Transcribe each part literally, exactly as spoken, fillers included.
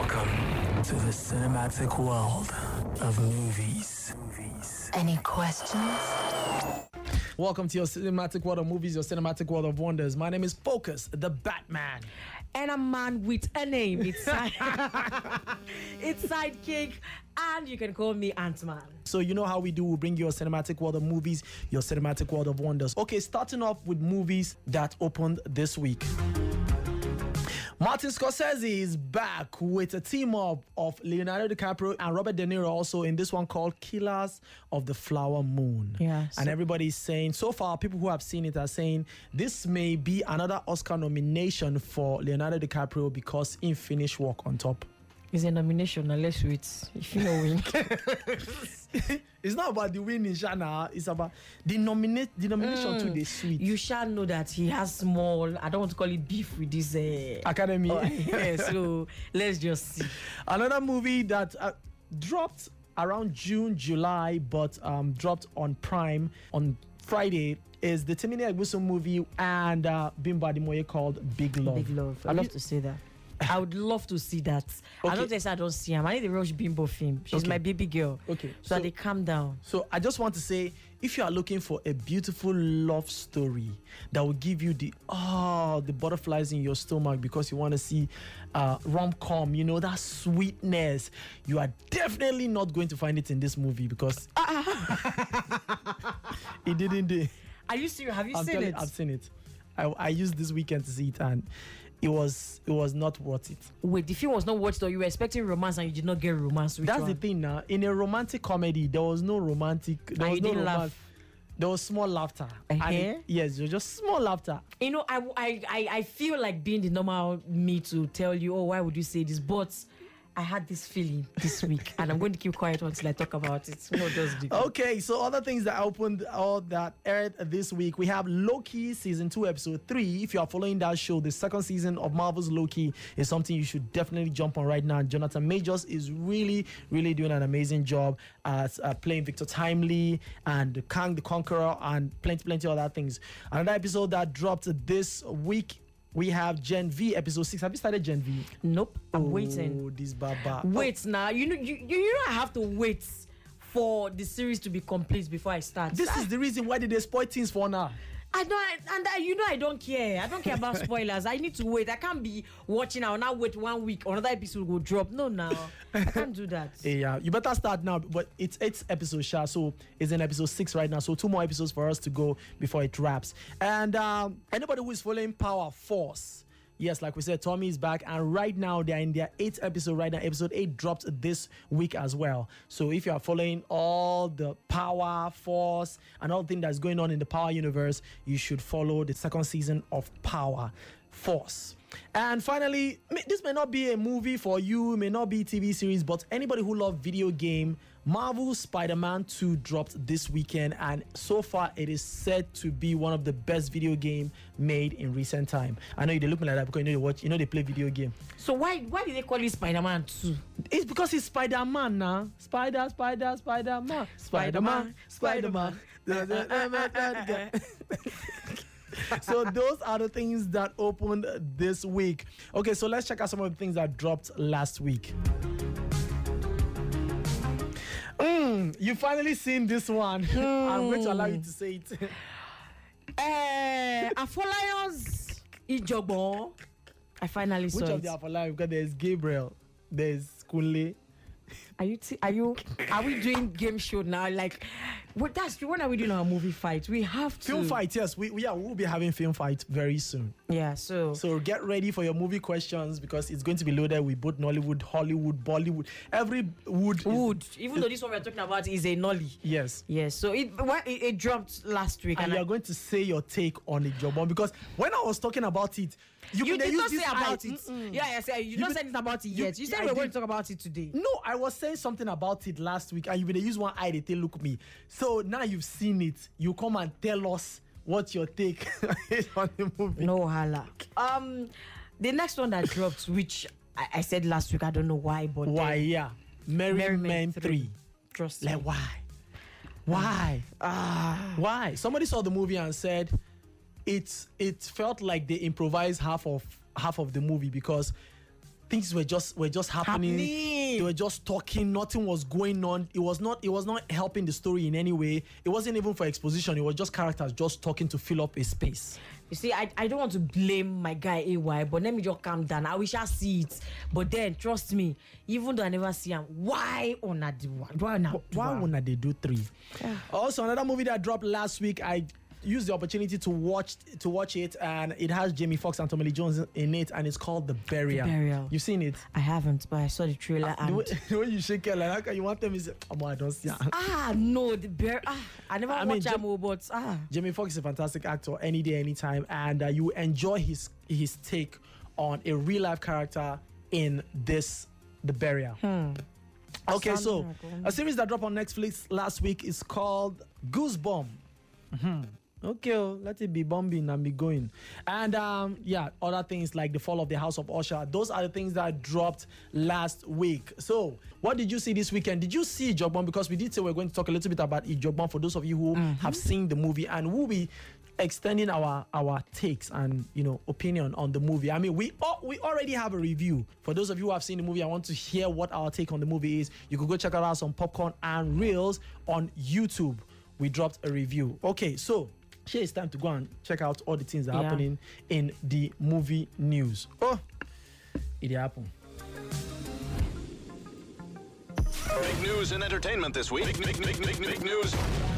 Welcome to the cinematic world of movies. movies. Any questions? Welcome to your cinematic world of movies, your cinematic world of wonders. My name is Focus, the Batman. And a man with a name. It's, side- it's Sidekick. And you can call me Ant-Man. So you know how we do. We bring you your cinematic world of movies, your cinematic world of wonders. Okay, starting off with movies that opened this week. Martin Scorsese is back with a team up of Leonardo DiCaprio and Robert De Niro also in this one called Killers of the Flower Moon. Yeah, so- and everybody's saying, so far, people who have seen it are saying this may be another Oscar nomination for Leonardo DiCaprio because he finished work on top. It's a nomination, unless it's if you know win. It's not about the winning, Shana. It's about the nominate the nomination mm. to the sweet. You shall know that he has small, I don't want to call it beef with this uh, Academy. Oh, yeah, so let's just see. Another movie that uh, dropped around June, July, but um, dropped on Prime on Friday is the Timini Egbuson movie and uh, Bimbo Ademoye called Big Love. Big Love. I Have love you- to say that. I would love to see that. Okay. I don't think I don't see him. I need to watch Bimbo film. She's Okay. my baby girl. Okay. So, so they calm down. So I just want to say, if you are looking for a beautiful love story that will give you the oh the butterflies in your stomach because you want to see uh, rom-com, you know, that sweetness, you are definitely not going to find it in this movie because it didn't do. Are you serious? Have you I'm seen telling- it? I've seen it. I, I used this weekend to see it and it was it was not worth it. Wait, the film was not watched or you were expecting romance and you did not get romance. Which That's one? the thing now. In a romantic comedy, there was no romantic. There And was you no didn't romance. laugh? There was small laughter. And Uh-huh. it- yes, it was just small laughter. You know, I, I, I, I feel like being the normal me to tell you, oh, why would you say this? But I had this feeling this week, and I'm going to keep quiet until I talk about it. No, just the Okay, so other things that opened or that aired this week, we have Loki season two, episode three. If you are following that show, the second season of Marvel's Loki is something you should definitely jump on right now. Jonathan Majors is really, really doing an amazing job as uh, playing Victor Timely and Kang the Conqueror and plenty, plenty other things. Another episode that dropped this week. We have Gen V episode six. Have you started Gen V? Nope, I'm Oh, waiting. this baba. Wait now, you know, you, you you know I have to wait for the series to be complete before I start. This I, is the reason why did they spoil things for now. I don't, and I, you know I don't care. I don't care about spoilers. I need to wait. I can't be watching. I'll now wait one week. Another episode will drop. No, now I can't do that. Hey, yeah, you better start now. But it's eight episodes, Sha. So it's in episode six right now. So two more episodes for us to go before it wraps. And um, anybody who is following Power Force. Yes, like we said, Tommy is back, and right now they're in their eighth episode right now. Episode eight dropped this week as well. So if you are following all the Power Force and all the things that's going on in the Power universe, you should follow the second season of Power Force. And finally, this may not be a movie for you, it may not be a T V series, but anybody who loves video game, Marvel Spider-Man two dropped this weekend, and so far it is said to be one of the best video game made in recent time. I know they look like that because you know they watch, you know they play video game. So why why did they call it Spider-Man two? It's because it's Spider-Man now. Spider, Spider, Spider-Man, Spider-Man, Spider-Man. So those are the things that opened this week. Okay, so let's check out some of the things that dropped last week. Mm, you finally seen this one. I'm going to allow you to say it. Uh, Afolayan's Ijogbon. I finally saw Which it. of the Afolayan? Because there's Gabriel, there's Kunle. Are you? T- are you? Are we doing game show now? Like, what? That's when are we doing our movie fight? We have to Film fight, yes. We, we are, we'll be having film fight very soon. Yeah. So. So get ready for your movie questions because it's going to be loaded with both Nollywood, Hollywood, Bollywood. Every wood. is- Wood. Even though this one we're talking about is a nolly. Yes. Yes. So it well, it, it dropped last week, And and, you I, are going to say your take on it, Jobon, because when I was talking about it, you, you could did use not this say about eye- it. Mm-mm. Yeah, yeah. Say, you, You not did- said anything about it you- yet. You said I we were going did. to talk about it today. No, I was saying something about it last week, and you will use one eye to take look me. So now you've seen it. You come and tell us what your take is on the movie. No hala. Um, the next one that dropped, which I, I said last week, I don't know why, but Why? then- Yeah, Merry, Merry Men Men three. three. Trust Like me. why? Why? Ah, Why? Somebody saw the movie and said it's it felt like they improvised half of half of the movie because things were just were just happening. Happening. They were just talking. Nothing was going on. It was not. It was not helping the story in any way. It wasn't even for exposition. It was just characters just talking to fill up a space. You see, I, I don't want to blame my guy A Y, but let me just calm down. I wish I see it. But then, trust me, even though I never see him, why on that one? Why not? Why wouldn't they do three? Yeah. Also, another movie that dropped last week, I used the opportunity to watch to watch it, and it has Jamie Foxx and Tommy Lee Jones in it, and it's called The Burial. The Burial. You've seen it? I haven't, but I saw the trailer. The and way, the way you shake it, like how can you want them? Is oh, I don't see. ah no, the bear. Ah, I never I watched mean, that movie, but ah. Jamie Foxx is a fantastic actor, any day, anytime, and uh, you enjoy his his take on a real life character in this The Burial. Hmm. Okay, Sounds so like one. a series that dropped on Netflix last week is called Goosebumps. Mm-hmm. Okay, oh, let it be bombing and be going. And um, yeah, other things like The Fall of the House of Usher. Those are the things that dropped last week. So, what did you see this weekend? Did you see Ijogbon? Because we did say we're going to talk a little bit about Ijogbon for those of you who Mm-hmm. have seen the movie, and we'll be extending our our takes and you know opinion on the movie. I mean, we oh, we already have a review. For those of you who have seen the movie, I want to hear what our take on the movie is. You could go check out us on Popcorn and Reels on YouTube. We dropped a review. Okay, so here it's time to go and check out all the things that are Yeah. happening in the movie news. Oh, it happened. Big news and entertainment this week. Big, big, big, big, big news.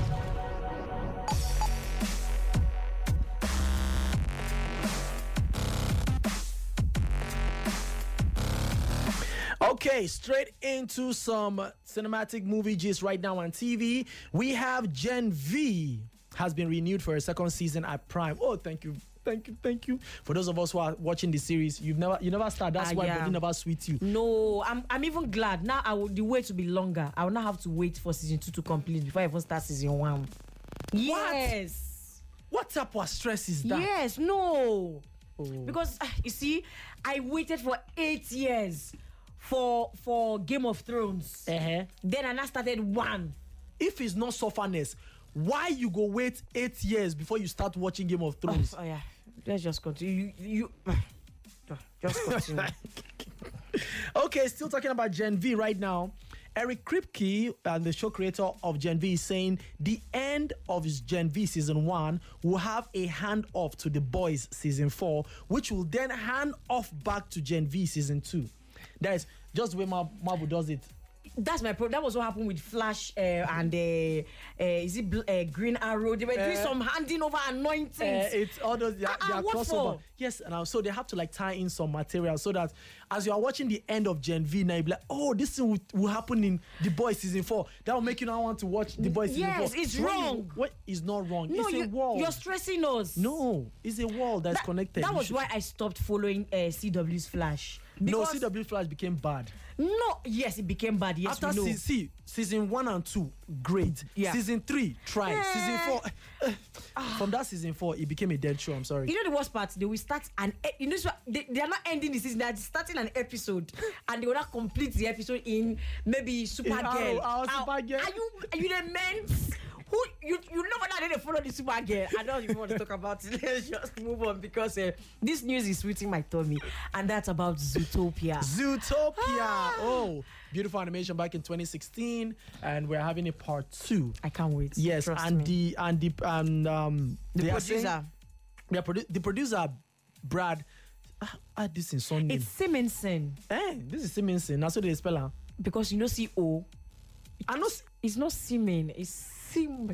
Okay, straight into some cinematic movie gist right now on T V. We have Gen V has been renewed for a second season at Prime. Oh, thank you. Thank you, thank you. For those of us who are watching the series, you've never you never start. That's Ah, why yeah. Body never sweet you. No, I'm I'm even glad now. I will the wait to be longer. I will not have to wait for season two to complete before I even start season one. Yes. What type of stress is that? Yes. No. Oh. Because ah, you see, I waited for eight years for for Game of Thrones. Uh-huh. Then I now started one. If it's not sufferness, why you go wait eight years before you start watching Game of Thrones? Oh yeah. Let's just continue. You, you just continue. Okay, still talking about Gen V right now. Eric Kripke, uh, the show creator of Gen V, is saying the end of his Gen V season one will have a handoff to The Boys season four, which will then hand off back to Gen V season two. That is just the way Mar- Marvel does it. That's my problem. That was what happened with Flash uh, and uh, uh, is it bl- uh, Green Arrow? They were doing Uh, some handing over anointings. Uh, it's all those they are, Ah, they are what crossover. for? Yes, and uh, so they have to like tie in some material so that as you are watching the end of Gen V, now you'll be like, oh, this thing will, will happen in The Boys season four. That will make you now want to watch The Boys season four. Yes, it's When you- wrong. What is not wrong? no, it's you, a wall. you're stressing us. No, it's a wall that's that, connected. That You was should- why I stopped following uh, C W's Flash. No, Because- C W Flash became bad. No, yes, it became bad. Yes, After we know. se- see, season one and two, great. Yeah. Season three, try. Eh. Season four, from that season four, it became a dead show. I'm sorry. You know the worst part? They will start an. e- You know so they, they are not ending the season. They are starting an episode, and they will not complete the episode in maybe Supergirl. our- our Are- Supergirl. Are you are you the men? Who you you never know they follow the Supergirl? I don't even want to talk about it. Let's just move on because uh, this news is sweeting my tummy, and that's about Zootopia. Zootopia. Ah. Oh, beautiful animation back in twenty sixteen, and we're having a part two. I can't wait. Yes, Trust and me. the and the and um the they are producer. saying- they are produ- the producer Brad. Ah, ah, this is son name. It's Simonson Eh, this is Simonson. That's what they spell her. because you know C O. I know. s- It's not Simen. It's Sim.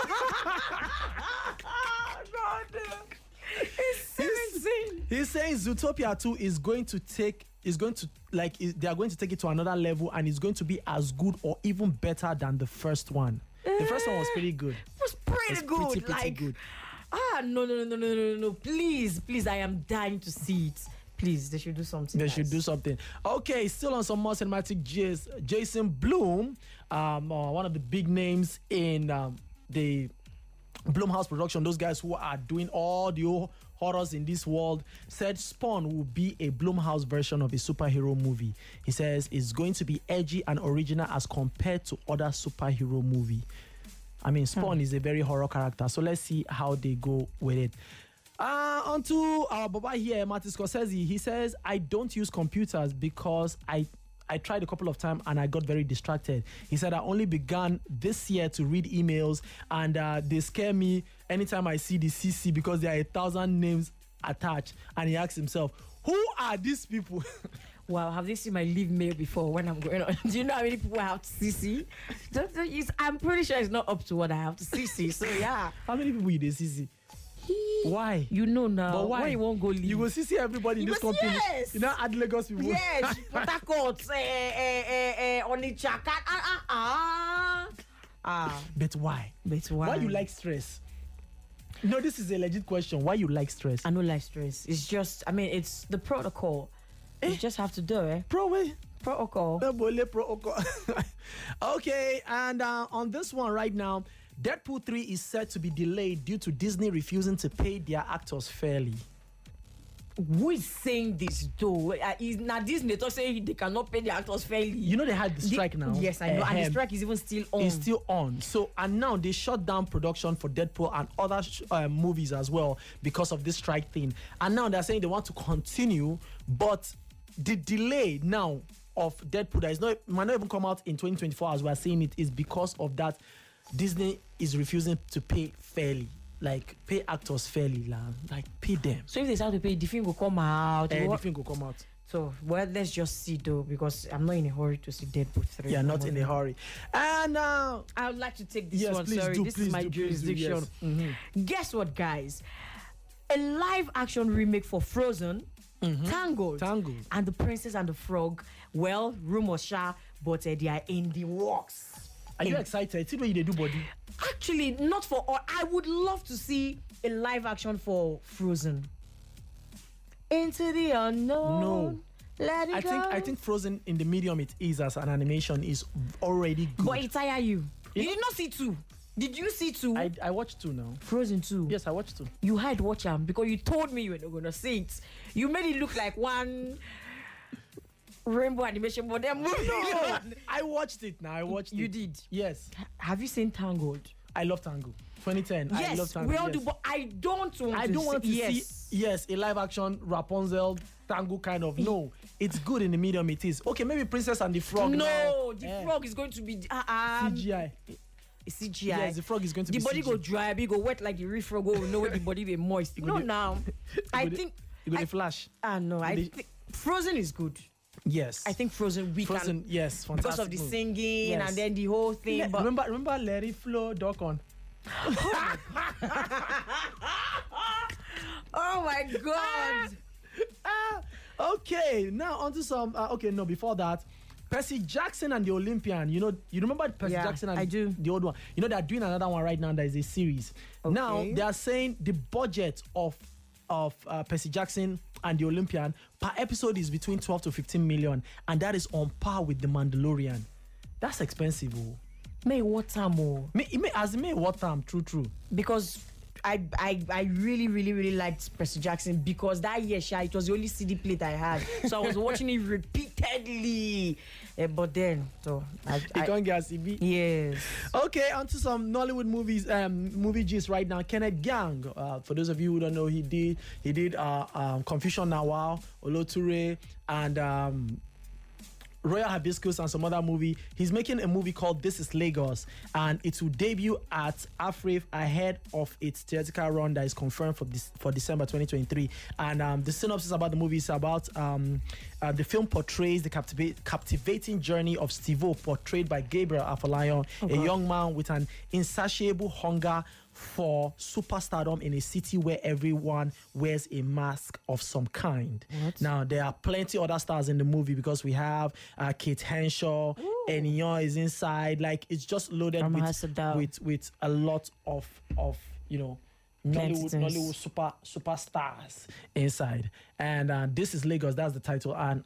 It's Simonson. He's saying Zootopia two is going to take is going to like is, they are going to take it to another level and it's going to be as good or even better than the first one. The first one was pretty good. It was pretty It's good. pretty, pretty like, good. ah, no, no, no, no, no, no, no. Please, please, I am dying to see it. Please, they should do something. They nice. should do something. Okay, still on some more cinematic gist. Jason Blum, um, uh, one of the big names in um, the Blumhouse production, those guys who are doing all the ho- horrors in this world, said Spawn will be a Blumhouse version of a superhero movie. He says it's going to be edgy and original as compared to other superhero movie. I mean, Spawn Hmm. is a very horror character, so let's see how they go with it. Uh, on to our Baba here, Martin Scorsese. He says, I don't use computers because I I tried a couple of times and I got very distracted. He said, I only began this year to read emails and uh, they scare me anytime I see the C C because there are a thousand names attached. And he asks himself, who are these people? Wow, have they seen my leave mail before when I'm going on? Do you know how many people I have to C C? Don't, don't use, I'm pretty sure it's not up to what I have to C C. So yeah. How many people you dey C C? Why? You know now. But why? Why you won't go leave? You will C C everybody in You this go- company. yes. You know, add Lagos people. Yes, Port Harcourt, eh, eh, eh, eh, Onitsha, ah, ah, ah. Ah, But why? but why? Why you like stress? No, this is a legit question. Why you like stress? I know life stress. It's just, I mean, it's the protocol. You just have to do it. Pro way. Protocol. Okay, and uh, on this one right now, Deadpool three is set to be delayed due to Disney refusing to pay their actors fairly. Who is saying this though? Uh, is now Disney talk saying they cannot pay the actors fairly? You know they had the strike The- now. Yes, I know. And the Ahem. strike is even still on. Is still on. So, and now they shut down production for Deadpool and other sh- uh, movies as well because of this strike thing. And now they're saying they want to continue, but the delay now of Deadpool that is not might not even come out in twenty twenty-four as we're saying it is because of that Disney is refusing to pay fairly. Like pay actors fairly, la. Like pay them. So if they start to pay, the film will come out. And What- the film will come out. So, well, let's just see though, because I'm not in a hurry to see Deadpool three. Yeah, not in a hurry. And uh, I would like to take this yes, one. please Sorry, do. this please is my do, please do, jurisdiction. yes. Mhm. Guess what, guys? A live action remake for Frozen, Tangled, Tangled. and The Princess and the Frog. Well, rumors sha, but uh, they are in the works. Are you In- excited? See what they do, body. Actually, not for all. I would love to see a live action for Frozen. Into the unknown. No. Let it I go. think I think Frozen in the medium it is as an animation is already good. But it tire you. Yeah. You did not see two. Did you see two? I, I watched two now. Frozen two. Yes, I watched two. You had watch them because you told me you were not gonna see it. You made it look like one rainbow animation, but then moving on. I watched it now. I watched You it. did. Yes. Have you seen Tangled? I love Tango. twenty ten. I love Yes, Tango. we all yes. do, but I don't want I to don't want to see, yes. see yes a live action Rapunzel Tango kind of. No, it's good in the medium. It is okay. Maybe Princess and the Frog. No, now. the Eh, frog is going to be uh, um, C G I. C G I. Yes, the frog is going to the be body C G I. go dry, be go wet like the real frog. Go know where the body be moist. go No, dey- now I go dey- think You got I- the Flash. ah no, I dey- think Frozen is good. Yes. I think Frozen we Frozen. can Yes, fantastic. because of the movie. singing Yes. and then the whole thing. Le- but remember, remember, Let It Flow, Duck on. oh my god. Ah, okay, now onto some. Uh, okay, no, before that, Percy Jackson and the Olympian. You know, you remember Percy Yeah, Jackson and I do. the old one. You know, they're doing another one right now. That is a series. Now Okay. they are saying the budget of of uh, Percy Jackson and the Olympian per episode is between twelve to fifteen million, and that is on par with the Mandalorian. That's expensive, oh. May what time oh? Me, it may, as it may what time? True, true. Because I, I I really really really liked Percy Jackson because that year Sha, it was the only C D plate I had, so I was watching it repeatedly. Eh, but then so I, You I can't get C B. yes. Okay, onto some Nollywood movies, um, movie gist right now. Kenneth Gang, uh, for those of you who don't know, he did he did uh, um, Confusion Nawal, Oloture, and um, Royal Hibiscus and some other movie. He's making a movie called This Is Lagos, and it will debut at AFRIF ahead of its theatrical run that is confirmed for this for December twenty twenty-three. And um, the synopsis about the movie is about um, uh, the film portrays the captiva- captivating journey of Steve-O, portrayed by Gabriel Afolayan, a young man with an insatiable hunger for superstardom in a city where everyone wears a mask of some kind. What? Now, there are plenty other stars in the movie because we have uh, Kate Henshaw, Enion is inside. Like, it's just loaded Rama with, Hassadao. with with a lot of, of you know, Plenty Nollywood, things. Nollywood super superstars inside. And uh, This Is Lagos, that's the title. And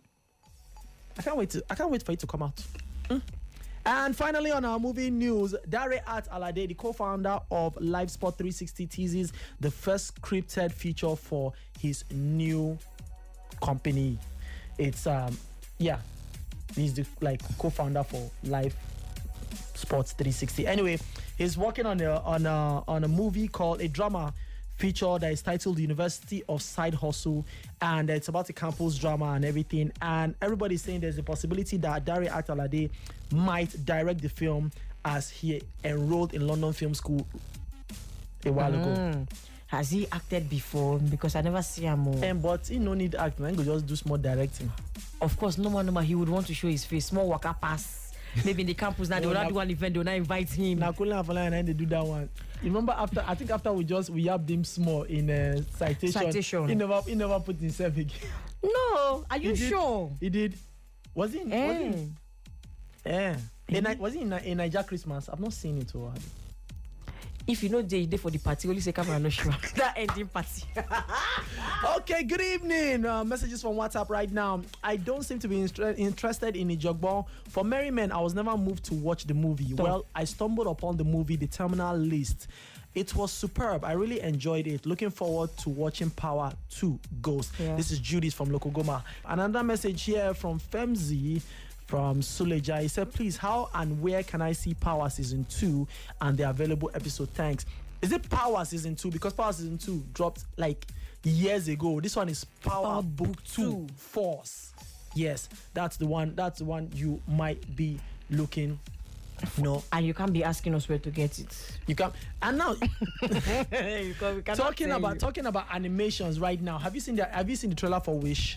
I can't wait to I can't wait for it to come out. Mm. And finally, on our movie news, Dare Art Alade, the co-founder of Live Sport three sixty, teases the first scripted feature for his new company. It's um, yeah, he's the like co-founder for Live Sports three sixty. Anyway, he's working on a on a on a movie called a drama feature that is titled University of Side Hustle, and it's about a campus drama and everything. And everybody's saying there's a possibility that Dare Atalade might direct the film as he enrolled in London Film School a while mm. ago. Has he acted before? Because I never see him more. Um, but he no need acting. I could just do small directing. Of course, no one, no man. He would want to show his face. Small waka pass. Maybe in the campus now, no, they will not do one event. They will not invite him. Now, Colin Afalaya and they do that one. You remember after? I think after we just we yapped him small in a uh, citation. Citation. He never, he never put himself again. No, are you he sure? Did. He did. Was he? In, eh. Was he? In, eh. In, was he in, in Niger Christmas? I've not seen it or. If you know they day for the party, only say camera no sure. That ending party. Okay, good evening. Uh, messages from WhatsApp right now. I don't seem to be instre- interested in Ijogbon. For Merry Men, I was never moved to watch the movie. Don't. Well, I stumbled upon the movie, The Terminal List. It was superb. I really enjoyed it. Looking forward to watching Power two Ghost. Yeah. This is Judith from Lokogoma. Another message here from Femzi. From Suleja, he said, please, how and where can I see Power Season two and the available episode? Thanks. Is it Power Season two? Because Power Season two dropped like years ago. This one is Power, Power Book two Force. Yes, that's the one. That's the one you might be looking for. No. And you can't be asking us where to get it. You can. And now, you can, we talking about you. talking about animations right now. Have you seen the Have you seen the trailer for Wish?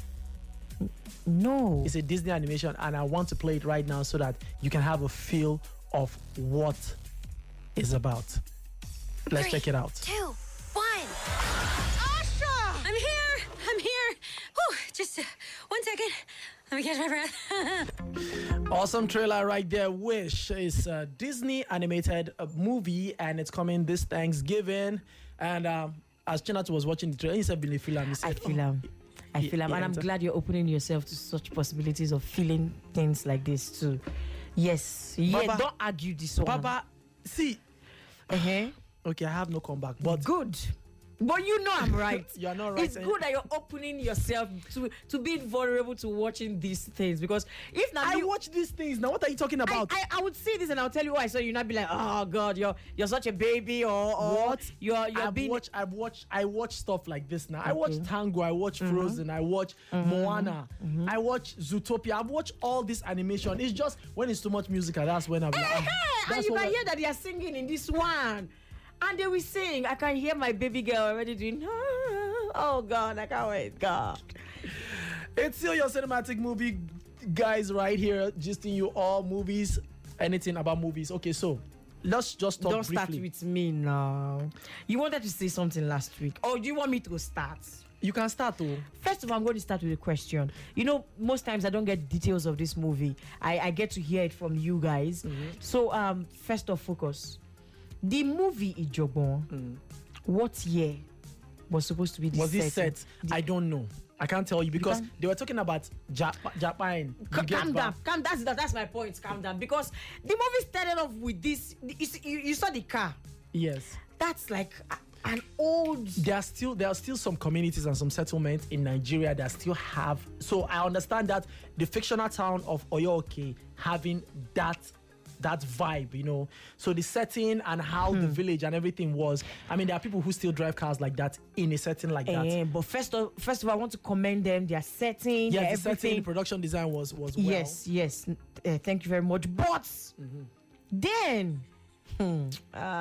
No. It's a Disney animation, and I want to play it right now so that you can have a feel of what it's about. Let's Three, check it out. Two, one. Asha! I'm here! I'm here! Whew, just uh, one second. Let me catch my breath. Awesome trailer right there. Wish is a Disney animated uh, movie, and it's coming this Thanksgiving. And um, as Chinatu was watching the trailer, he said, "Billy Philam." He said, I feel him. Oh, I feel him. And I'm glad you're opening yourself to such possibilities of feeling things like this too. Yes. Yeah, Baba, don't argue this one. Papa, see. Uh-huh. Okay, I have no comeback. But good. But you know I'm right. You're not right. It's good that you're opening yourself to to being vulnerable to watching these things, because if not, I you, watch these things now. What are you talking about? I, I, I would see this and I'll tell you why. So you not be like, oh God, you're you're such a baby, or, or what? You're you're I've being. watched. I've watched. I watch stuff like this now. Okay. I watch Tango. I watch Mm-hmm. Frozen. I watch Mm-hmm. Moana. Mm-hmm. I watch Zootopia. I've watched all this animation. It's just when it's too much music, that's when I'm like, Hey, ah, and that's you what can I- hear that they are singing in this one. And they will sing. I can hear my baby girl already doing. Oh God, I can't wait. God. It's still your cinematic movie guys right here, gisting you all movies, anything about movies. Okay, so let's just talk Don't briefly. start with me now. You wanted to say something last week. Or do you want me to start? You can start though. First of all, I'm going to start with a question. You know, most times I don't get details of this movie. I, I get to hear it from you guys. Mm-hmm. So, um, first off, focus. The movie Ijogbon, Mm. what year was supposed to be the Was it setting? set? I don't know. I can't tell you because can't- they were talking about Jap- Japan. Ca- You get Calm back- down, calm down. That's, that's my point. Calm down, because the movie started off with this. You, see- you, you saw the car. Yes. That's like a- an old. There are still there are still some communities and some settlements in Nigeria that still have. So I understand that the fictional town of Oyo-Oke having that that vibe, you know. So the setting and how Hmm. the village and everything was. I mean, there are people who still drive cars like that in a setting like that. Eh, but first of first of all, I want to commend them. Their setting, Yeah, their the setting, everything. the production design was was well. Yes, yes. Uh, thank you very much. But Mm-hmm. then, hmm,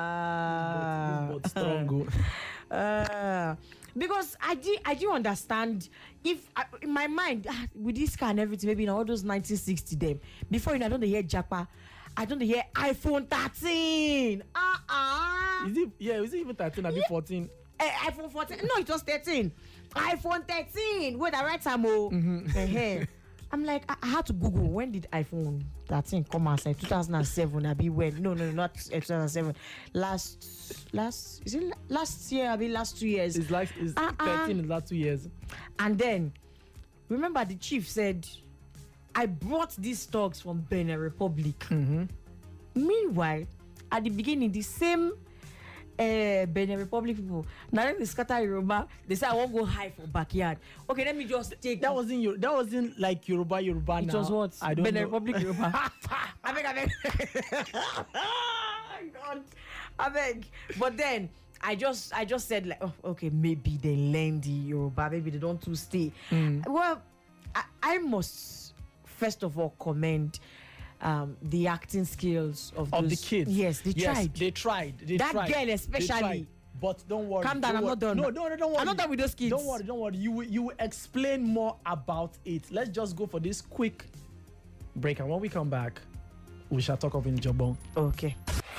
uh, But strong. oh. uh, because I did, I do understand. If I, in my mind, ah, with this car and everything, maybe in all those nineteen sixty them. Before you know, I don't hear Japa. I don't hear iPhone thirteen. Uh uh Is it yeah, is it even thirteen or fourteen? Eh, iPhone fourteen. No, it was thirteen. iPhone thirteen. Wait, I write some more. Uh-huh. I'm like, I, I had to Google when did iPhone thirteen come out? Like two thousand seven. I be when? No, no, no, not uh, two thousand seven. Last, last, is it la- last year? I mean, last two years. It's like it's Uh-uh. thirteen in the last two years. And then, remember the chief said, I brought these stocks from Benin Republic. Mm-hmm. Meanwhile, at the beginning, the same uh, Benin Republic people, now they scatter Yoruba, they say, I won't go high for backyard. Okay, let me just take That wasn't your, that wasn't like Yoruba Yoruba It now. was what? I don't Benin know. Republic Yoruba. I beg, I beg. God, I beg. But then, I just I just said like, oh, okay, maybe they learn the Yoruba, maybe they don't too stay. Mm. Well, I, I must first of all commend um, the acting skills of, Of those, the kids. Yes, they yes, tried. They tried. They That tried. girl They especially. tried. But don't worry. Calm down, don't I'm worry. not done. No, no, no, don't worry. I'm not done with those kids. Don't worry, don't worry. You will- you will explain more about it. Let's just go for this quick break, and when we come back, we shall talk of Njobon. Okay.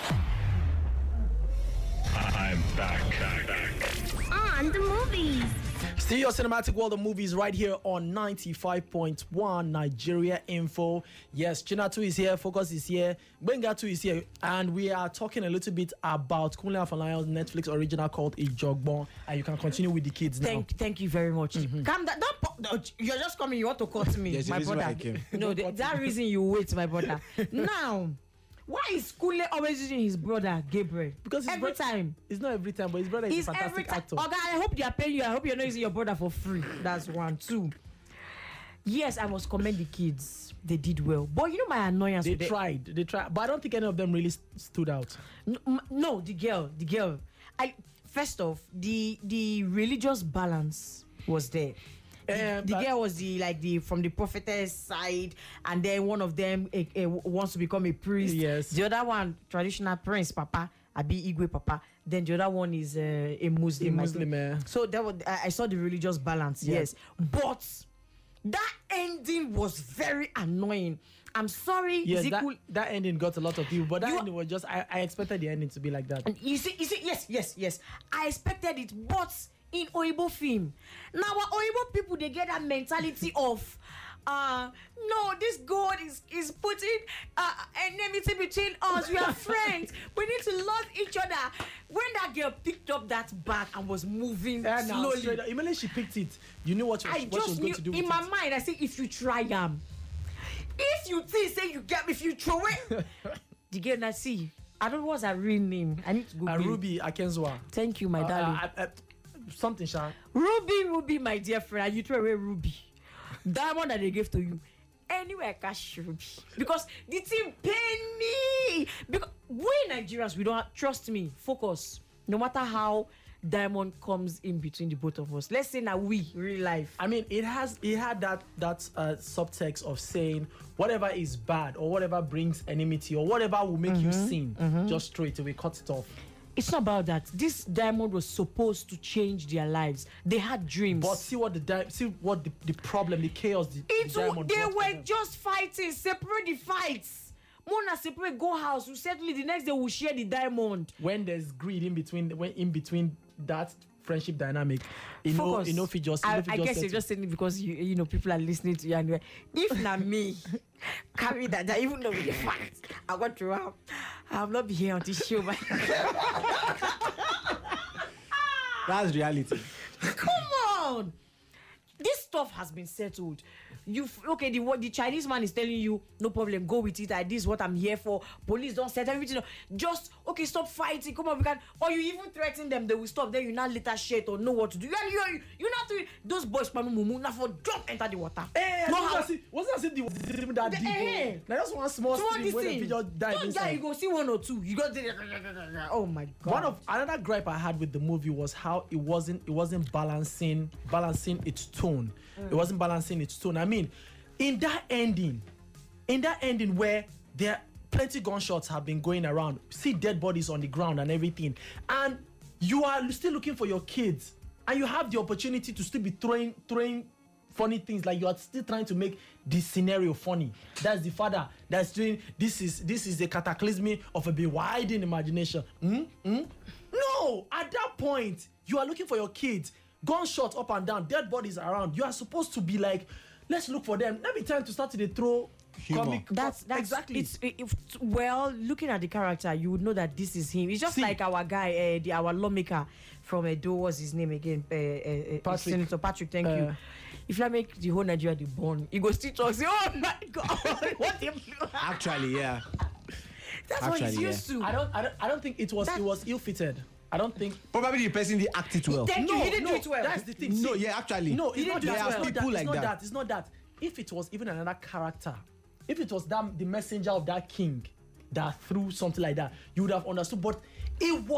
I'm back, back, back. On the movies. Still your cinematic world of movies right here on ninety-five point one Nigeria Info. Yes, Chinatu is here, Focus is here, Bengatu is here, and we are talking a little bit about Kunle Afalayon's Netflix original called Ijogbon, and you can continue with the kids now. Thank, thank you very much. Mm-hmm. Calm down. Don't po- don't- you're just coming. You want to cut me, There's a my reason why brother. I came. No, the, that reason you wait, my brother. Now, why is Kunle always using his brother Gabriel? Because his every bro- time. It's not every time, but his brother is He's a every fantastic time. actor. Okay, I hope they are paying you. I hope you're not using your brother for free. That's one. Two. Yes, I must commend the kids. They did well. But you know my annoyance They with them- tried, they tried, but I don't think any of them really st- stood out. No, m- no, the girl, the girl. I first off, the the religious balance was there. The, Eh, the but- girl was the like the from the prophetess side, and then one of them eh, eh, wants to become a priest. Yes. The other one, traditional prince, Papa, Abi Igwe, Papa. Then the other one is uh, a Muslim. A I think. Muslim, eh. So that was I, I saw the religious balance. Yes. Yes, but that ending was very annoying. I'm sorry, Yes, that, Ezekiel- that ending got a lot of people, but that You- ending was just, I, I expected the ending to be like that. And you see, you see, yes, yes, yes. I expected it, but in Oyibo film, now our Oyibo people they get that mentality of, uh, no, this God is is putting uh, enmity between us. We are friends. We need to love each other. When that girl picked up that bag and was moving And now, slowly, straight up, immediately she picked it, you knew what, she- I what she was just going knew to do in with my it. mind. I say, if you try am, if you think say you get me, if you throw it, the girl I see. I don't know what's her real name. I need to go. Uh, Ruby Akenzwa. Thank you, my Uh, darling. uh, uh, something, Sha. Ruby, Ruby, my dear friend, and you throw away Ruby. Diamond that they gave to you. Anyway, I cash Ruby. Because the thing pain me. Because we Nigerians, we don't trust me. Focus. No matter how Diamond comes in between the both of us. Let's say now we real life. I mean, it has it had that that uh, subtext of saying whatever is bad or whatever brings enmity or whatever will make you sin, just straight away cut it off. It's not about that. This Diamond was supposed to change their lives. They had dreams. But see what the di- see what the, the problem, the chaos, the, It's the diamond they brought to were them. just fighting. Separate the fights. Mona separate go house. We settle it. The next day we'll share the diamond. When there's greed in between, when in between that friendship dynamic, you know, Focus. you know, if you just, you know, I, if you I just guess set you're it. just saying it because you you know people are listening to you anyway. If not me, carry that, that even though we fight, I got to have I will not be here on this show. But That's reality. come on, this stuff has been settled. You f- okay? The what the Chinese man is telling you, no problem, go with it. I, this is what I'm here for. Police don't set everything. Just okay, stop fighting. Come on, we can. Or you even threaten them, they will stop. Then you not later shit or know what to do. You you you not doing those boys. Panu mumu now for jump enter the water. Hey, No, wasn't how- that see, wasn't that see the stream that The- deep? eh. oh? Like just one small So what stream this where the thing? video dive Don't die, you inside. go see one or two. You got the oh my god. One of another gripe I had with the movie was how it wasn't it wasn't balancing balancing its tone. It wasn't balancing its tone. I mean, in that ending, in that ending where there plenty gunshots have been going around, see dead bodies on the ground and everything, and you are still looking for your kids, and you have the opportunity to still be throwing throwing funny things, like you are still trying to make this scenario funny. That's the father that's doing this is this is a cataclysm of a bewildering imagination. Hmm? Hmm? No, at that point, you are looking for your kids, gunshots up and down, dead bodies around. You are supposed to be like, let's look for them. Let me time to start to dey throw Humor. comic. That's that's exactly. It's it, it- well, looking at the character, you would know that this is him. It's just See. like our guy, uh, the our lawmaker from Edo. What's his name again? Uh, uh, uh, Patrick. Senator Patrick. Thank Uh, you. If I make the whole Nigeria the born, he go still talk. Say, oh my God, what the Actually, yeah. That's what he's Actually, yeah. used to. I don't, I don't, I don't think it was That- it was ill-fitted. I don't think. Probably the person they acted well. Thank you. He didn't no, do it well. That's the thing. No, See, yeah, actually. No, He it's not didn't do that. it It's well. not that. People It's like not that. that. It's not that. If it was even another character, if it was that the messenger of that king that threw something like that, you would have understood. But it was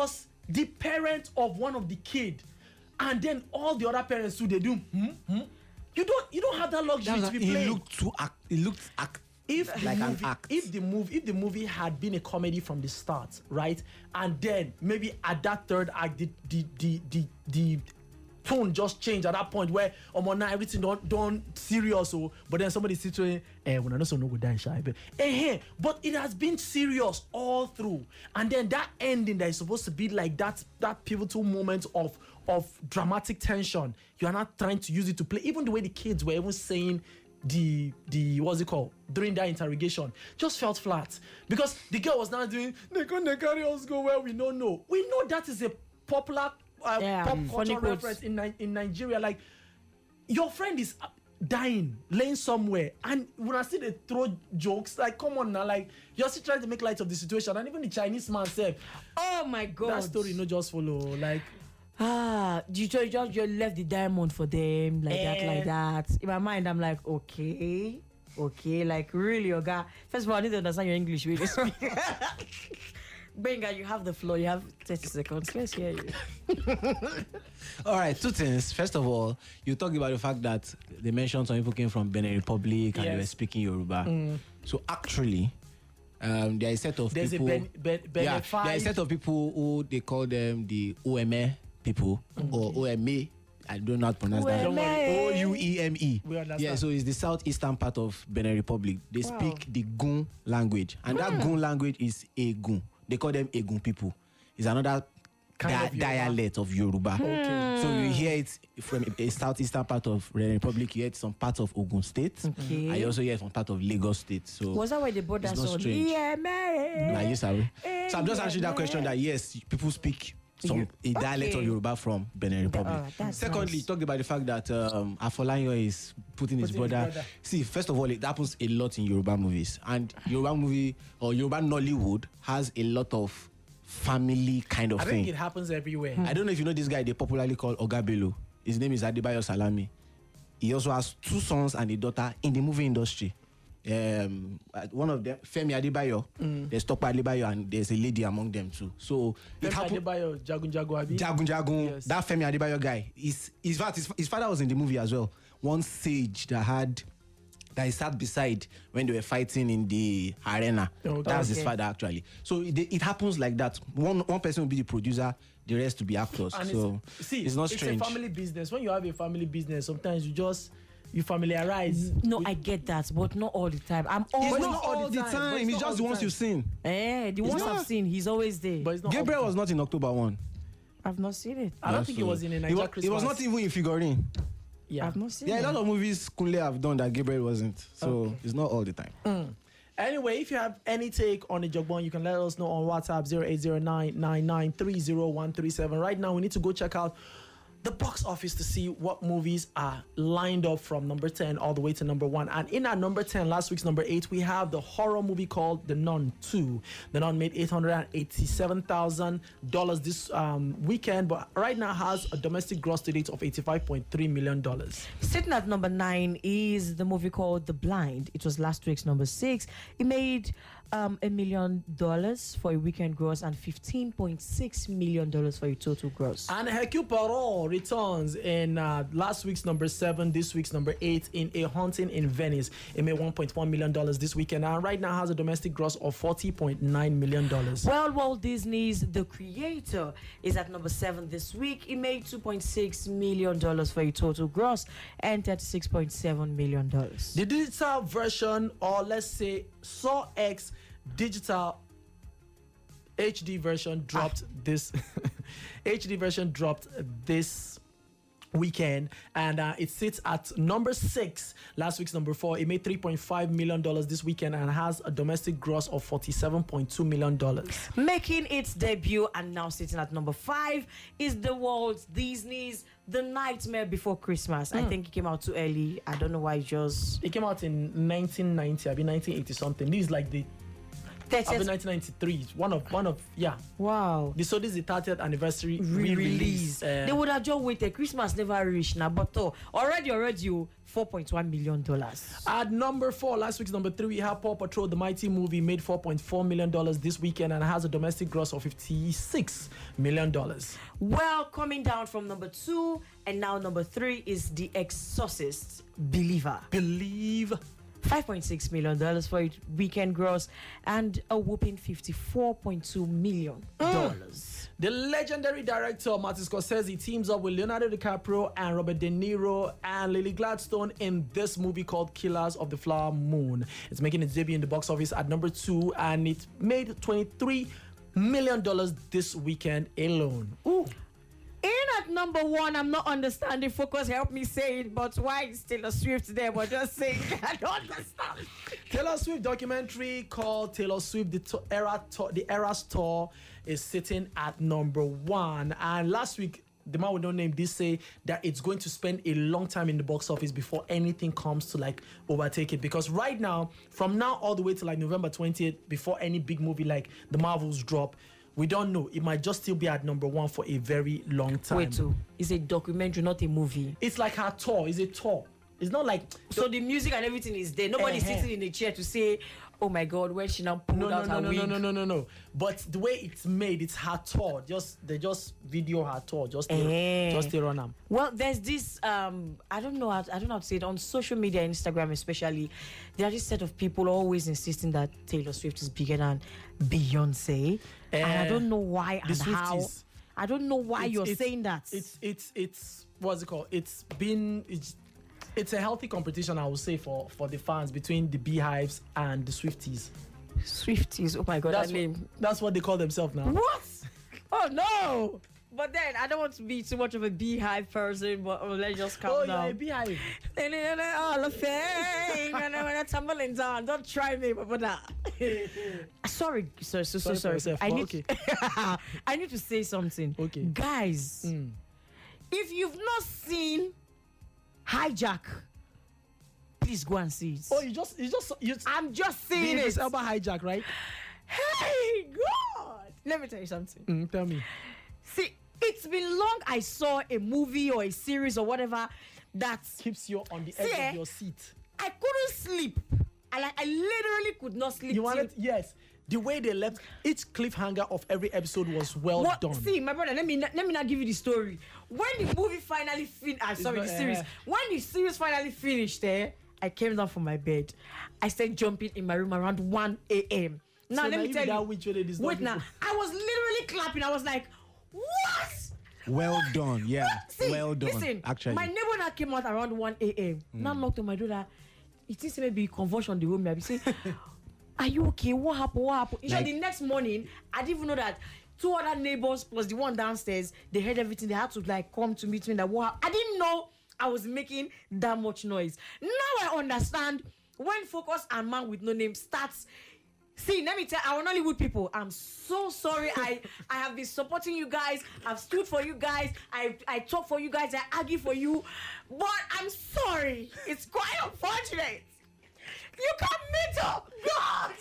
the parent of one of the kid, and then all the other parents too, they do. Hmm, hmm. You don't you don't have that luxury That to was, be it playing. looked too act. It looked act. If the like an movie, act. if the movie, if the movie had been a comedy from the start, right, and then maybe at that third act, the the the the, the tone just changed at that point where um now everything don't don't serious, oh, but then somebody sits saying, eh, when I know so no go die shy, but eh, but it has been serious all through, and then that ending that is supposed to be like that that pivotal moment of of dramatic tension, you are not trying to use it to play. Even the way the kids were even saying the the what's it called during that interrogation just felt flat because the girl was now doing they gonna carry us go where we don't know. We know that is a popular uh, Yeah, pop mm. culture Funny quotes. reference in Ni- in Nigeria. Like your friend is uh, dying, laying somewhere, and when I see they throw jokes, like come on now, like you're still trying to make light of the situation, and even the Chinese man said Oh my God. that story no just follow like. Ah, you just, just you left the diamond for them like that, Eh. like that. In my mind, I'm like, okay, okay, like really, Oga. First of all, I need to understand your English. Really speak. Benga, you have the floor. You have thirty seconds. Let's hear you. All right, two things. First of all, you talked about the fact that they mentioned some people came from Benin Republic and they were Yes. speaking Yoruba. So actually, um, there is a set of There's people. a ben, ben, ben, yeah, there is a set of people who they call them the O M A people or O M A. I don't know how to pronounce that. Don't worry. O U E M E. We understand. Yeah, so it's the southeastern part of Benin Republic. They Wow. speak the Gun language, and that Gun language is Egun. They call them Egun people. It's another Kind di- of Yoruba. dialect of Yoruba. Okay. So you hear it from a, a southeastern part of Benin Republic. You hear it some parts of Ogun State. Okay. And you also hear it from part of Lagos State. So Was that why they bought that It's not song? strange. Yeah, man. Nah, yes, sorry. So I'm just answering that question that yes, people speak some a dialect of Okay. Yoruba from Benin Republic. alright, that's Secondly, nice. talked about the fact that um, Afolayan is putting his Putting his brother. brother. See, first of all, it happens a lot in Yoruba movies, and Yoruba movie or Yoruba Nollywood has a lot of family kind of I thing. think it happens everywhere. I don't know if you know this guy they popularly call Oga Bello. His name is Adebayo Salami. He also has two sons and a daughter in the movie industry. Um, uh, one of them, Femi Adebayo, there's Tope Adebayo, and there's a lady among them too. So it Femi happened. Adebayo, Jagun Jagun Abi. Jagun Jagun, Yes. that Femi Adebayo guy. His, his, fact, his, his father was in the movie as well. One sage that had that he sat beside when they were fighting in the arena. Okay. That's his Okay. father actually. So it, it happens like that. One one person will be the producer, the rest to be actors. And so it's, see, it's not strange. It's a family business. When you have a family business, sometimes you just you familiarize. No, with- I get that, but not all the time. I'm It's always. not all the time. but it's It's not all just the the ones time. you've seen. Eh, the ones not- I've seen, he's always there. But it's not. Gabriel all was the time. not in October one. I've not seen it. I don't Yeah, think so- it was in a He Niger was, Christmas. he was not even in figurine. Yeah. I've not seen Yeah, it. a lot of movies Kunle have done that Gabriel wasn't. So it's not all the time. Anyway, if you have any take on the Jogbon, you can let us know on WhatsApp zero eight zero nine nine nine three zero one three seven. Right now, we need to go check out the box office to see what movies are lined up from number ten all the way to number one. And in our number ten, last week's number eight, we have the horror movie called The Nun two. The Nun made eight hundred eighty-seven thousand dollars this um, weekend, but right now has a domestic gross to date of eighty-five point three million dollars. Sitting at number nine is the movie called The Blind. It was last week's number six. It made um, a million dollars for a weekend gross and fifteen point six million dollars for a total gross. And Hercule Poirot returns in uh, last week's number seven, this week's number eight in A Haunting in Venice. It made one point one million dollars this weekend and right now has a domestic gross of forty point nine million dollars. Well, Walt Disney's The Creator is at number seven this week. It made two point six million dollars for a total gross and thirty-six point seven million dollars. The digital version, or let's say Saw X digital H D version dropped this H D version dropped this weekend and uh, it sits at number six. Last week's number four. It made three point five million dollars this weekend and has a domestic gross of forty-seven point two million dollars. Making its debut and now sitting at number five is the Walt Disney's The Nightmare Before Christmas. I think it came out too early. I don't know why it just... It came out in nineteen ninety, I mean nineteen eighty something. This is like the of nineteen ninety-three. One of one of yeah. Wow. This, so this is the thirtieth anniversary Re-release. re-release. Uh, They would have just waited. Christmas never reached now, but oh, already, already, oh, four point one million dollars. At number four, last week's number three, we have Paw Patrol: The Mighty Movie, made four point four million dollars this weekend and has a domestic gross of fifty-six million dollars. Well, coming down from number two, and now number three is The Exorcist: Believer. Believe. five point six million dollars for its weekend gross and a whopping fifty-four point two million dollars. The legendary director Martin Scorsese teams up with Leonardo DiCaprio and Robert De Niro and Lily Gladstone in this movie called Killers of the Flower Moon. It's making its debut in the box office at number two, and it made twenty-three million dollars this weekend alone. Ooh. In at number one, I'm not understanding. Focus, help me say it. But why is Taylor Swift there? But just saying, I don't understand. Taylor Swift documentary called Taylor Swift: The to- Era Tour, The Eras Tour is sitting at number one. And last week, the man with no name did say that it's going to spend a long time in the box office before anything comes to like overtake it. Because right now, from now all the way to like November twentieth, before any big movie like the Marvels drop, we don't know. It might just still be at number one for a very long time. Wait, too. It's a documentary, not a movie. It's like her tour. It's a tour. It's not like... So the music and everything is there. Nobody's Uh-huh. sitting in a chair to say, oh my God, when she now pulled No, no, out no, her no, wig. no, no, no, no, no. But the way it's made, it's her tour. Just they just video her tour. Just Eh. just they run them. Well, there's this um I don't know how I don't know how to say it on social media, Instagram especially. There are this set of people always insisting that Taylor Swift is bigger than Beyonce, and I Eh, don't know why the and how. Swifties. I don't know why It's- you're it's- saying that. It's it's it's what's it called? It's been it's it's a healthy competition, I would say, for for the fans between the Beehives and the Swifties. Swifties. Oh my God, That's that what, name. that's what they call themselves now. What? Oh no! But then I don't want to be too much of a beehive person, but oh, let's just calm Oh, down. you're a Beehive. All of fame, and when I'm tumbling down, don't try me, but that. Sorry, so so so Sorry for sorry. yourself, I but need, okay. I need to say something. Okay. Guys, Mm. if you've not seen Hijack, please go and see it. Oh, you just you just you just I'm just saying Idris it. Elba Hijack, right? Hey God! Let me tell you something. Mm, tell me. See, it's been long I saw a movie or a series or whatever that Keeps you on the edge See, of your seat. I couldn't sleep. I like I literally could not sleep. You till- wanted, yes. The way they left each cliffhanger of every episode was well what? done. See, my brother, let me let me not give you the story. When the movie finally finished, ah, sorry, not- the series. eh. When the series finally finished, eh, I came down from my bed. I started jumping in my room around one a.m. Now So let now me you tell that you. which way it is Wait not now, I was literally clapping. I was like, what? Well done, yeah. See, well done. listen, actually, my neighbor now came out around one a.m. Now knocked on my door. That it seems maybe convulsion the room. I be saying, are you okay? What happened? What happened? You know, Like- the next morning, I didn't even know that two other neighbors plus the one downstairs, they heard everything. They had to like come to meet me. That what happened? I didn't know I was making that much noise. Now I understand when Focus and Man with No Name starts. See, let me tell our Nollywood people, I'm so sorry. I, I have been supporting you guys. I've stood for you guys. I, I talk for you guys. I argue for you. But I'm sorry. It's quite unfortunate. You can't meet up. God,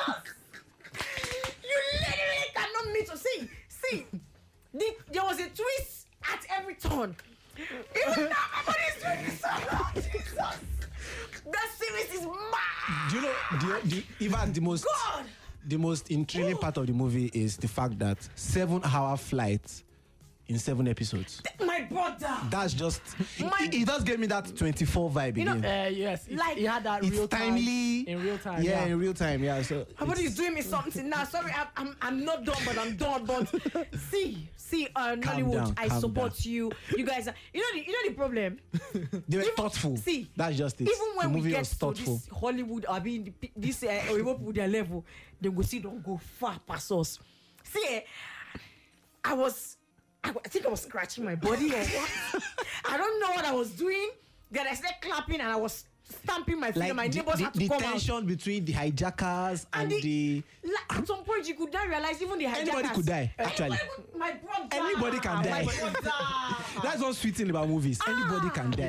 Jesus. You literally cannot meet up. See, see, the, there was a twist at every turn. Even now, my body is doing this. Oh, Jesus. That series is mad. do you know the, the even the most God. the most intriguing part of the movie is the fact that seven-hour flight in seven episodes. My brother. That's just My- it, it does give me that twenty-four vibe You know, again. Uh, yes, it, Like- it had that It's real time timely in real time. Yeah, Yeah, in real time. Yeah, so My body it's- is doing me something now. Sorry, I'm, I'm, I'm not done, but I'm done. But see, see, uh, Nollywood, down, I calm support down. you. You guys, are, you know, the, you know the problem. they were Even- thoughtful. see, that's just it. Even when the we movie get was to thoughtful. this Hollywood, I mean, the- this uh, Europe with their level, they go see don't go far past us. See, eh, I was, I, wa- I think I was scratching my body or what? I don't know what I was doing. Then I started clapping and I was stamping my finger. Like My the, neighbors the, had to the come tension out. between the hijackers and, the, like, at some point you could not realize even the hijackers. Anybody could die, actually. Anybody could- my brother. Anybody can My die. brother. That's what's sweet thing about movies. Anybody can die. Yeah.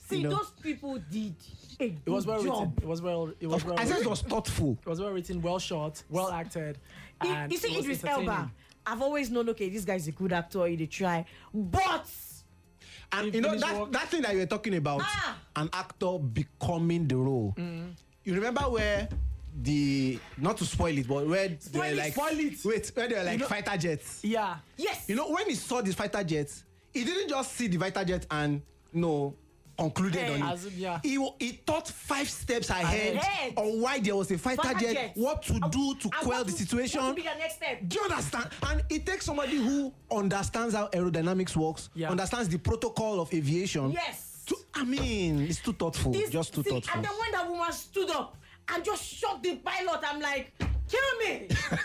See, you know. those people did a It was well good written. job. It was well. It was well. I said it written. was thoughtful. It was well written, well shot, well acted. You- And you see, it was Idris entertaining. Elba. I've always known, okay, this guy's a good actor. He did try, but And He you know finished that, work. that thing that you were talking about, Ah. an actor becoming the role. You remember where the not to spoil it, but where they Spoil were it, like spoil it. wait, where they were like know- fighter jets. Yeah. yes, You know, when he saw this fighter jet, he didn't just see the fighter jet and no concluded Hey. on it. As in, yeah. He, wa- he thought five steps ahead, Ahead. on why there was a fighter, Fighter jet, jet. what to And- do to and quell what the to- situation. What will be the next step? Do you understand? And it takes somebody who understands how aerodynamics works, Yeah. understands the protocol of aviation. Yes. To, I mean, it's too thoughtful. This- just too see, thoughtful. And then when that woman stood up and just shot the pilot, I'm like, kill me,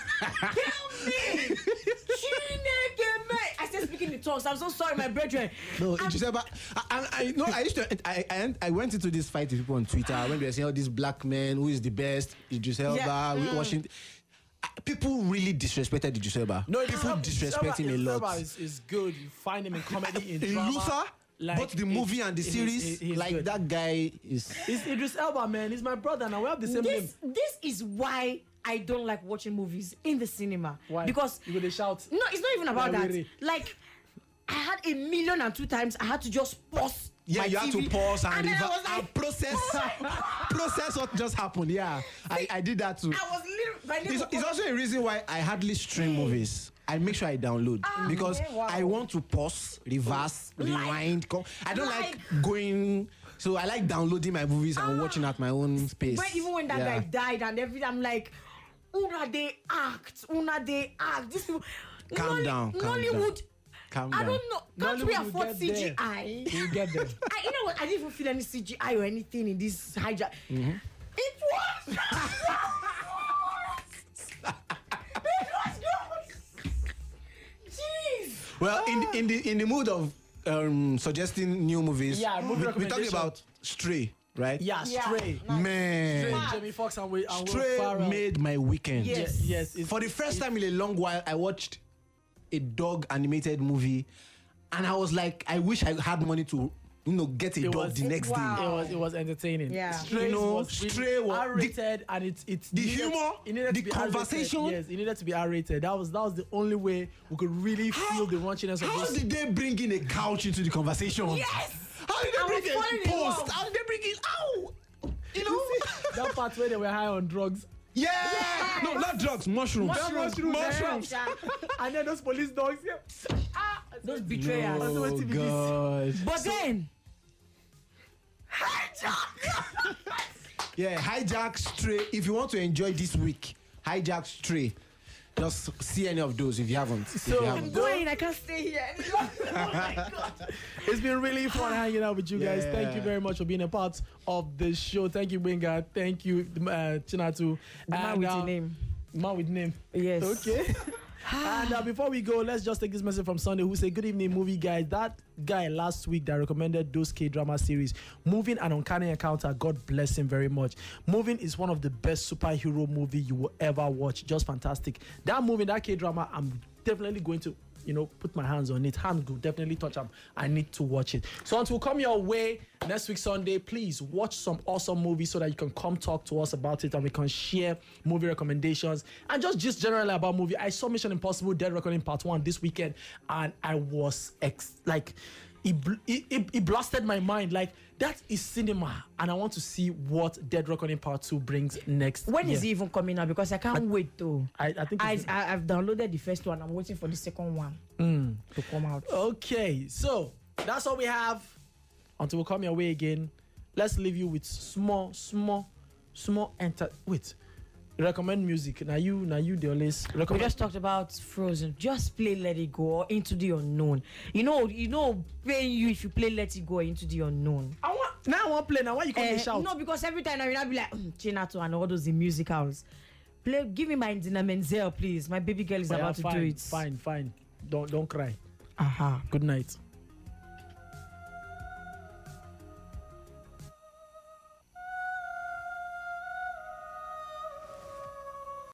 kill me, Chineke me. I started speaking in tongues. I'm so sorry, my brethren. No, I'm- Giuseppe, I, I, I know. I used to. I, I, I went into this fight with people on Twitter when they were saying, "Oh, this black man who is the best, Idris Elba, Yeah, mm. Washington." Uh, People really disrespected Idris Elba. No, people Elba- disrespect him a Elba- lot. Elba is, is good. You find him in comedy, in, In drama. Luther, Like, both the it- movie and the it is- series, it- he's like good. that guy is. It's Idris Elba, man. He's my brother. Now we have the same name. this, this is why I don't like watching movies in the cinema. Why? Because you go to shout. no, it's not even about Why that. really? Like, I had a million and two times I had to just pause. Yeah, my you have T V, to pause and, and then I rever- was like, and process process what just happened. Yeah, I, I did that too. I was literally. my It's, little- it's also a reason why I hardly stream movies. I make sure I download because okay, wow. I want to pause, reverse, Like- rewind. Co- I don't like, like- going. So I like downloading my movies and watching at my own space. When, even when that Yeah. guy died and everything, I'm like, una they act, una they act. These people. Calm Nolly- down, calm Nollywood. Calm I down. don't know. Can't we Nollywood will afford get C G there. I? You get there. I, you know what? I didn't even feel any C G I or anything in this hijack. Mm-hmm. It was. It was good. Jeez. Well, in the, in the in the mood of um, suggesting new movies, Yeah, movie we, we're talking recommendation. about Stray, right? Yeah, Yeah. Stray. Man, Stray, Jamie Foxx and, Will, and Will Stray Ferrell. made my weekend. Yes. Yes, yes. It's, For the first time in a long while, I watched a dog animated movie, and I was like, I wish I had money to, you know, get a It dog was- the next wow. day. it was it was entertaining. Yeah. Stray You know, was really Stray was- R-rated and it's it's the needed- humor, it needed the to be R-rated. conversation. Yes, it needed to be R-rated. That was that was the only way we could really feel the raunchiness of How this. did they bring in a couch into the conversation? Yes. How did I they was bring falling in in post? love. How did they bring in? Ow! You know? That part where they were high on drugs. Yeah! No, not drugs, mushrooms. Mushrooms. Mushrooms. And then those police dogs. Yeah. Ah, Those betrayers. That's what Oh, T V is. God. But then, Yeah, hijack Stray. If you want to enjoy this week, hijack Stray. Just see any of those if you haven't. If So- you I'm haven't. going. I can't stay here. Oh my God. It's been really fun hanging out with you guys. Yeah. Thank you very much for being a part of the show. Thank you, Winga. Thank you, uh, Chinatu. The man And, with uh, the name. Man with name. Yes. Okay. And uh, before we go, let's just take this message from Sunday who said, good evening, movie guys. That guy last week that recommended those K-drama series, Moving and Uncanny Encounter, God bless him very much. Moving is one of the best superhero movie you will ever watch. Just fantastic. That movie, that K-drama, I'm definitely going to, you know, put my hands on it. Hands will definitely touch them. I need to watch it. So until come your way next week Sunday, please watch some awesome movies so that you can come talk to us about it and we can share movie recommendations and just just generally about movie. I saw Mission Impossible Dead Reckoning Part One this weekend and I was ex- like, it, bl- it, it, it blasted my mind. Like, that is cinema and I want to see what Dead Reckoning Part Two brings next. When year. is it even coming out? Because I can't wait though. I, I think I, it's- I I've downloaded the first one. I'm waiting for the second one to come out. Okay, so that's all we have. Until we come your way again, let's leave you with small, small, small enter. Wait, recommend music. Now you, now you, the always We recommend. just talked about Frozen. Just play Let It Go or Into the Unknown. You know, you know, paying you if you play Let It Go or Into the Unknown. I want now. I want play now. Why you come Eh, and shout? no, because every time I will not be like mm, Chinato and all those in musicals. Play, give me my Dina Menzel, please. My baby girl is Yeah, about fine, to do it. fine, fine. Don't don't cry. Aha. Good night.